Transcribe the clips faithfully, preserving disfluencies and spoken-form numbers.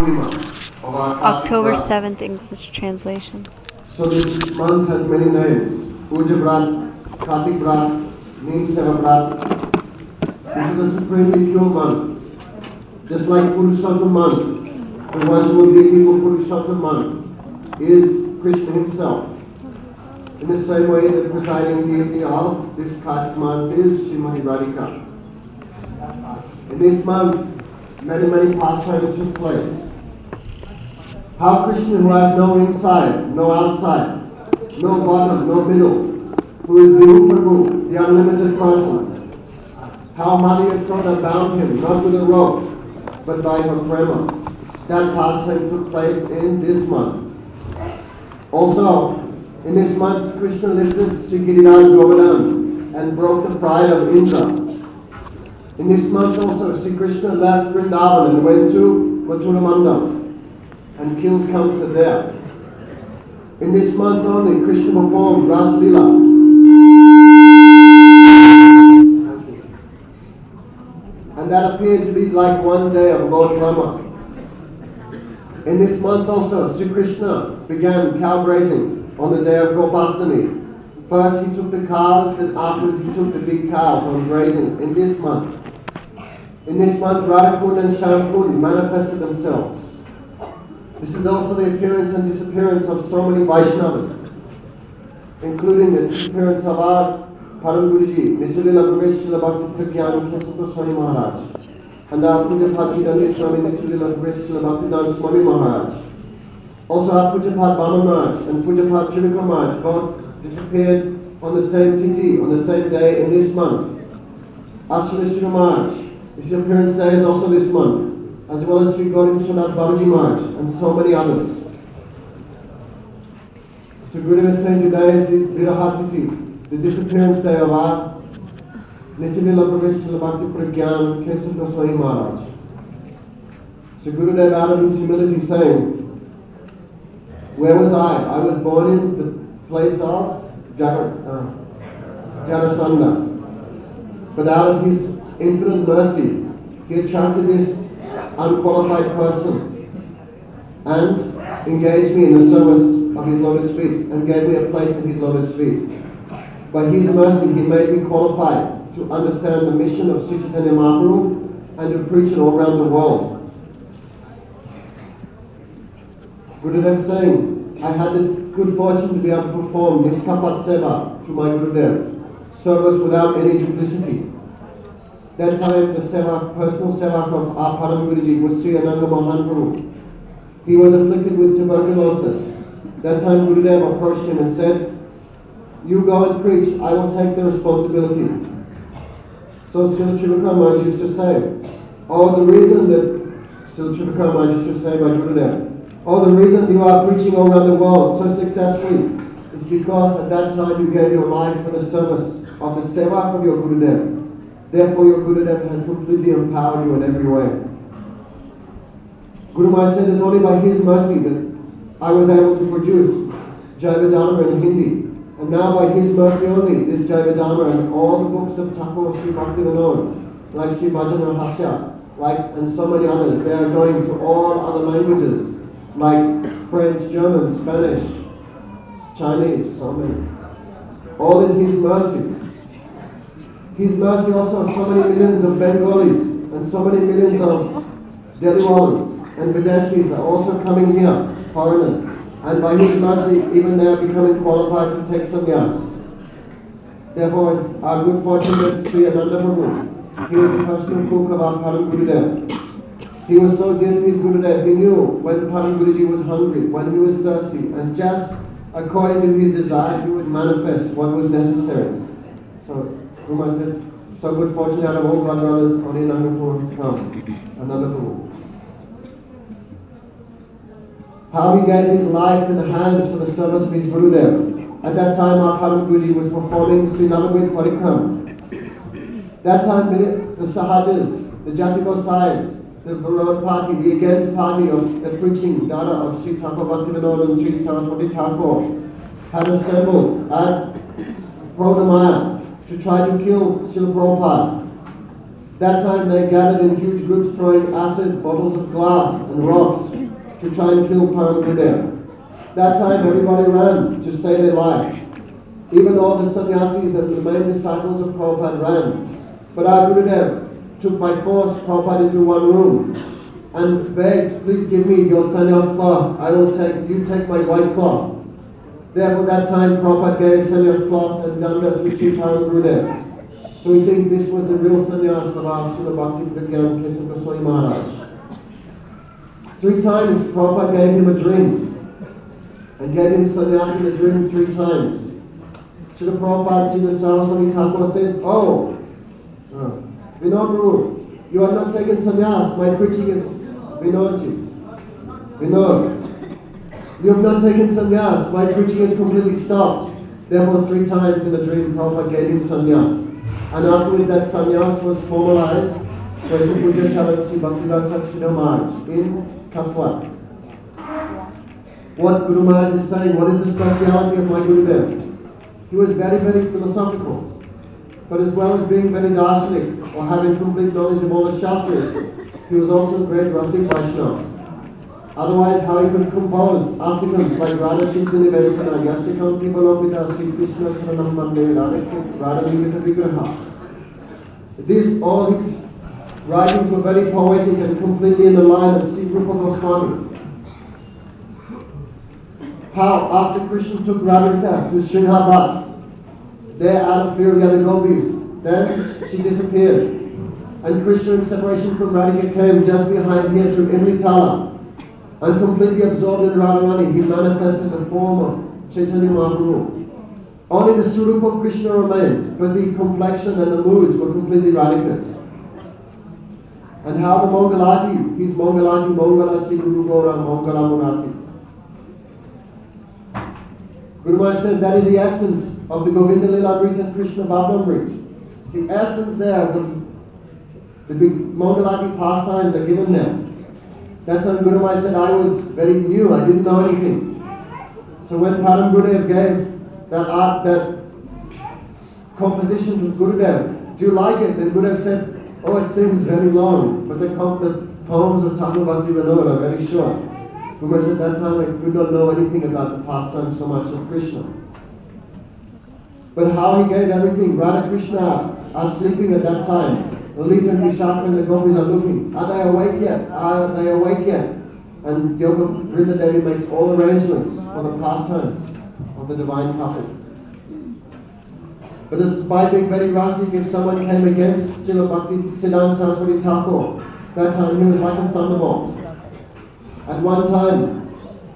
Purnima of our October seventh, English translation. So this month has many names. Puja Brat, Kartik Brat, Neem Seva Brat. This is a supremely pure month. Just like Purushottam month, the one who will be for Purushottam month is Krishna himself. In the same way, the presiding deity of this caste month is Srimati Radhika. In this month, many, many pastimes took place. How Krishna, who has no inside, no outside, no bottom, no middle, who is Viru Prabhu, the unlimited person, how Mother Yasoda bound him, not with a rope, but by her prema. That pastime took place in this month. Also, in this month, Krishna lifted Sri Giriraj Govardhan and broke the pride of Indra. In this month also, Sri Krishna left Vrindavan and went to Mathura Mandap and killed Kamsa there. In this month only, Krishna performed Ras Lila. And that appeared to be like one day of Lord Brahma. In this month also, Sri Krishna began cow grazing on the day of Gopastami. First he took the cows, then afterwards he took the big cows on grazing in this month. In this month, Radhakund and Shyamkund manifested themselves. This is also the appearance and disappearance of so many Vaishnavas, including the disappearance of our Param Guruji, Nityananda Pravesh Srila Bhakti Pragyan Kesava Swami Maharaj, and our Puja Bhakti Swami Nityananda Pravesh Srila Bhaktivedanta Swami Maharaj. Also our Puja Bhat Bama Maharaj and Puja Bhat Chivika Maharaj both disappeared on the same tithi, on the same day in this month. Ashwini Maharaj, his appearance day is also this month, as well as Sri Gauri Vishwanath Babaji Maharaj and so many others. So Gurudev is saying today is the Virahatithi, the disappearance day of our Nityanila Pravesh Srila Bhakti Pragyan Kesava Swami Maharaj. So Gurudev out of his humility saying, where was I? I was born in the place of Jar- uh, Jarasandha. But out of his infinite mercy, he attracted this unqualified person and engaged me in the service of his lotus feet and gave me a place in his lotus feet. By his mercy, he made me qualified to understand the mission of Sri Chaitanya Mahaprabhu and to preach it all around the world. Gurudev saying, I had the good fortune to be able to perform Niskapat Seva to my Gurudev, service without any duplicity. That time, the seva, personal sevak of our Param Guruji was Sri Ananga Mohan Prabhu. He was afflicted with tuberculosis. That time, Gurudev approached him and said, you go and preach, I will take the responsibility. So Srila Trivakara Maharaj used to say, oh, the reason that, Srila Trivakara Maharaj used to say by Gurudev, oh, the reason you are preaching all around the world so successfully is because at that time you gave your life for the service of the sevak of your Gurudev. Therefore, your Gurudev has completely empowered you in every way. Guru Maharaj said it's only by his mercy that I was able to produce Jaivadharma in Hindi. And now by his mercy only, this Jaivadharma and all the books of Thakur Sri Bhaktivinoda, like Sri Bhajana Hasya, like, and so many others, they are going to all other languages, like French, German, Spanish, Chinese, so many. All is his mercy. His mercy also, so many millions of Bengalis and so many millions of Delhiwalans and Videshis are also coming here, foreigners. And by his mercy, even they are becoming qualified to take sannyas. Therefore, it's our good fortune that Sri Ananda Prabhu, he was the personal cook of our Param Gurudev. He was so dear to his Gurudev, he knew when Param Guruji was hungry, when he was thirsty, and just according to his desire, he would manifest what was necessary. So, Guru said, so good fortune out of all my brothers, only Ananda Prabhu has come. Ananda Prabhu. How he gave his life in the hands for the service of his Gurudev. At that time, our Param Guruji was performing Sri Navagrit Parikram. That time, the Sahajas, the Jati Gosais, the Varod party, the against party of the preaching Dada of Sri Thakur Bhaktivinoda and Sri Saraswati Thakur had assembled at Prodamaya to try to kill Srila Prabhupada. That time they gathered in huge groups throwing acid, bottles of glass and rocks to try and kill Param Gurudev. That time everybody ran to save their life. Even all the sannyasis and the main disciples of Prabhupada ran. But our Gurudev took by force Prabhupada into one room and begged, please give me your sannyas cloth. I will take, you take my white cloth. Therefore that time Prabhupada gave sannyas cloth and dandas to Sri Param Gurudev. So we think this was the real sannyas of our Srila Bhakti Pragyan Kesava Goswami Maharaj. Three times Prabhupada gave him a dream and gave him sannyas in a dream three times. Srila Prabhupada, Srila Saraswati Thakur said, oh, uh, Vinod Guru, you are not taking sannyas, my preaching is Vinodji. Vinod, you have not taken sannyas, my preaching is completely stopped. Therefore three times in the dream Prabhupada gave him sannyas. And afterwards that sannyas was formalized by the Puja Charan Sri Bhaktivedanta Thakur Maharaj in Katwa. What Guru Maharaj is saying, what is the speciality of my Gurudev? He was very, very philosophical. But as well as being very darshanik or having complete knowledge of all the Shastras, he was also a great Rasik Vaishnava. Otherwise, how he could compose articles like Radha Chintani Vesana, Yasikam Kivalopita, Sri Krishna Charanam Mande, Radha Nivita Vigraha. These, all his writings were very poetic and completely in the line of Sri Rupa Goswami. How, after Krishna took Radhika to Srinhabad, there out of fear of the other gopis, then she disappeared. And Krishna in separation from Radhika came just behind here to Imritala. And completely absorbed in Radharani, he manifested the form of Chaitanya Mahaprabhu. Only the Swarupa of Krishna remained, but the complexion and the moods were completely Radhikas. And how the Mangalati, he's Mangalati, Mangala Sri Guru Gaura, Mangala Murati. Guru Maharaj said that is the essence of the Govinda Lilamrita and Krishna Bhavamrita. The essence there, the, the big Mangalati pastimes are given there. That's when Guru Maharaj said, I was very new, I didn't know anything. So when Param Gurudev gave that art, that composition to Gurudev, do you like it? Then Gurudev said, oh, it seems very long, but the, the poems of Thakur Bhakti Vinod are very short. Guru Maharaj said, that time I did not know anything about the pastime so much of Krishna. But how he gave everything, Radha Krishna are sleeping at that time. Lalita and Vishaka and the gopis are looking. Are they awake yet? Are they awake yet? And Yoga Vrinda Devi makes all arrangements for the pastimes of the divine couple. But despite being very rastic, if someone came against Srila Bhakti Siddhanta Saraswati Thakur, that time he was like a thunderbolt. At one time,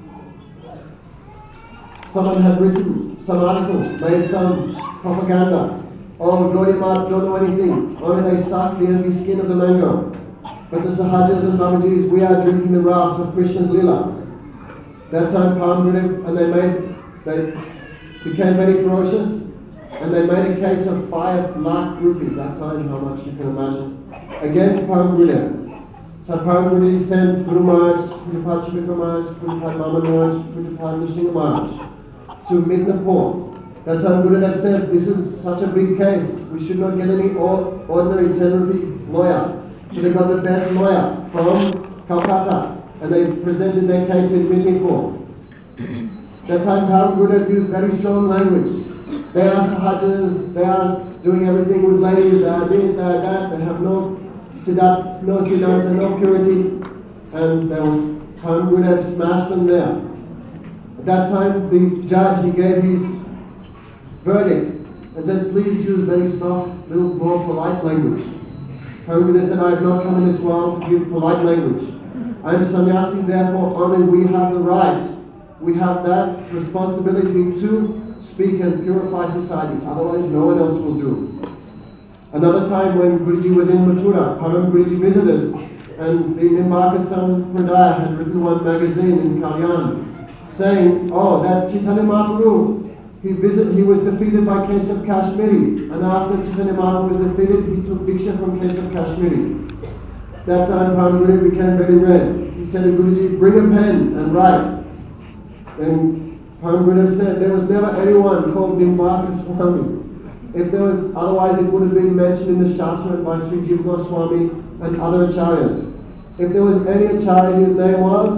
someone had written some articles, made some propaganda. Oh, Gaudiya Math don't know anything. Only they suck the envy skin of the mango. But the Sahajas and Babaji's, we are drinking the ras of Krishna's Lila. That time Param Gurudev, and they made, they became very ferocious, and they made a case of five lakh rupees. That time, how much you can imagine, against Param Gurudev. So Param Gurudev sent Guru Maharaj, Pujapad Shri Maharaj, Pujapad Mama Maharaj, Pujapad Nrsimha Maharaj to Midnapur. That's how Gurudev said, this is such a big case, we should not get any ordinary ten rupee lawyer. So they got the best lawyer from Calcutta, and they presented their case in Midnapur. That time Param Gurudev used very strong language. They are sahajas, they are doing everything with ladies, they are this, they are that, they have no siddhanta, no siddhanta, no purity, and there was Param Gurudev smashed them there. At that time the judge, he gave his verdict and said, please use very soft, little more polite language. Param Gurudev said, I have not come in this world to give polite language. I am sannyasi, therefore only we have the right, we have that responsibility to speak and purify society, otherwise no one else will do. Another time when Guruji was in Mathura, Param Guruji visited, and the Nimbarkasan Pradaya had written one magazine in Kalyan saying, oh, that Chaitanya Mahaprabhu, He visited, he was defeated by Keshav Kashmiri, and after Chaitanya Mahaprabhu was defeated, he took Diksha from Keshav Kashmiri. That time Param Gurudev became very red. He said to Guruji, bring a pen and write. Then Param Gurudev said, there was never anyone called Nimbarka Swami. If there was, otherwise it would have been mentioned in the Shastra by Sri Jiva Goswami and other acharyas. If there was any acharya, his name was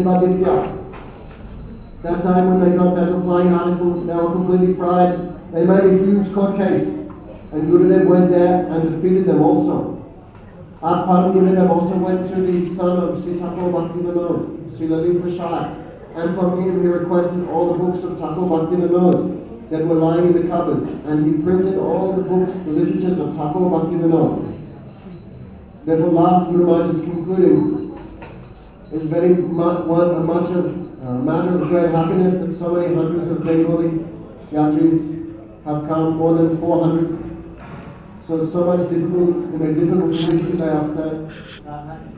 Nibaditya. That time when they got that replying article, they were completely fried. They made a huge court case. And Gurudev went there and defeated them also. Adparam Gurudev also went to the son of Sri Thakur Bhaktivinoda, Sri Lalit Prasad. And from him he requested all the books of Thakur Bhaktivinoda that were lying in the cupboard. And he printed all the books, the literatures of Thakur Bhaktivinoda. Therefore, last Guru Maharaj is concluding, it's very much, one, much of a matter of great happiness that so many hundreds of Bengali yatris have come, more than four hundred. So, so much difficult, in a difficult condition they are staying.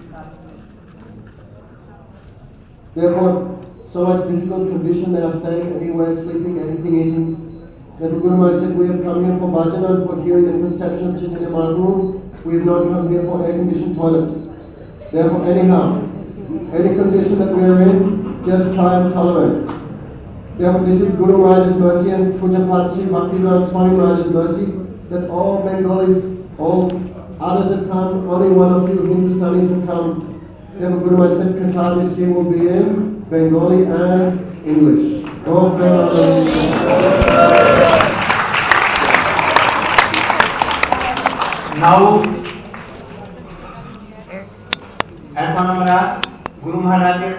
Therefore, so much difficult condition they are staying, anywhere, sleeping, anything eating. Therefore, Guru Maharaj said, we have come here for bhajana, for hearing the conception of Chaitanya Mahaprabhu. We have not come here for air-conditioned toilets. Therefore, anyhow, any condition that we are in, just try and tolerate. Therefore, this is Guru Maharaj's mercy and Pujapat Sri Bhaktivedanta Swami Maharaj's mercy that all Bengalis, all others have come, only one or two Hindustanis have come. Therefore, Guru Maharaj said Katha this year will be in Bengali and English. All Bengali. Now, এখন আমরা গুরু মহারাজের